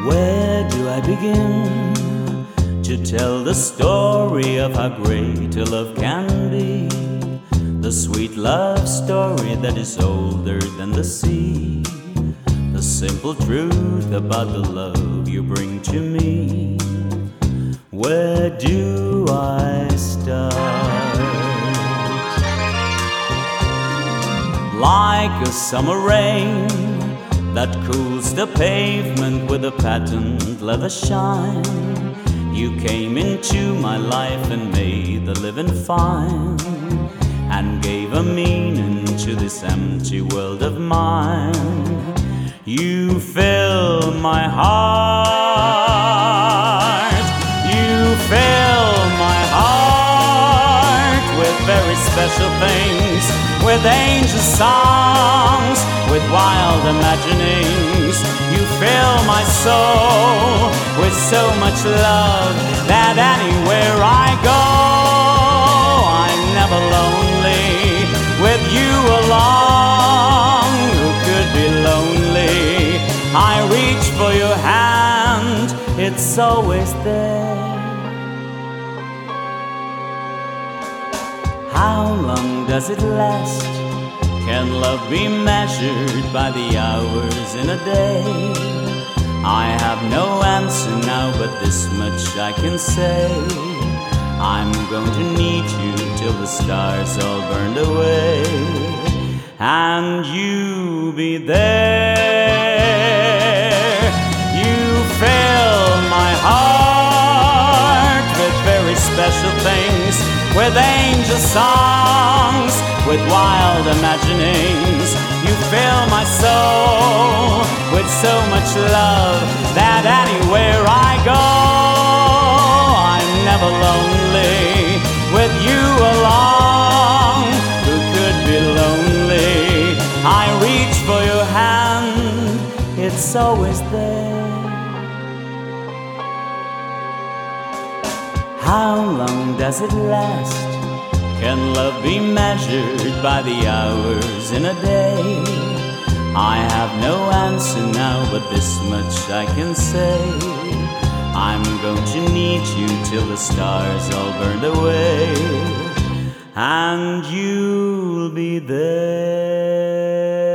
Where do I begin to tell the story of how great a love can be? The sweet love story that is older than the sea. The simple truth about the love you bring to me. Where do I start? Like a summer rain that cools the pavement with a patent leather shine, you came into my life and made the living fine, and gave a meaning to this empty world of mine. You fill my heart, you fill my heart with very special things, with angel songs, with wild imaginings. You fill my soul with so much love that anywhere I go, I'm never lonely. With you along, who could be lonely? I reach for your hand, it's always there. How long does it last? Can love be measured by the hours in a day? I have no answer now, but this much I can say: I'm going to need you till the stars all burned away, and you be there. You fill my heart with very special things, with angel songs, with wild imaginings. You fill my soul with so much love that anywhere I go, I'm never lonely. With you along, who could be lonely? I reach for your hand, it's always there. How long does it last? Can love be measured by the hours in a day? I have no answer now, but this much I can say: I'm going to need you till the stars all burned away, and you'll be there.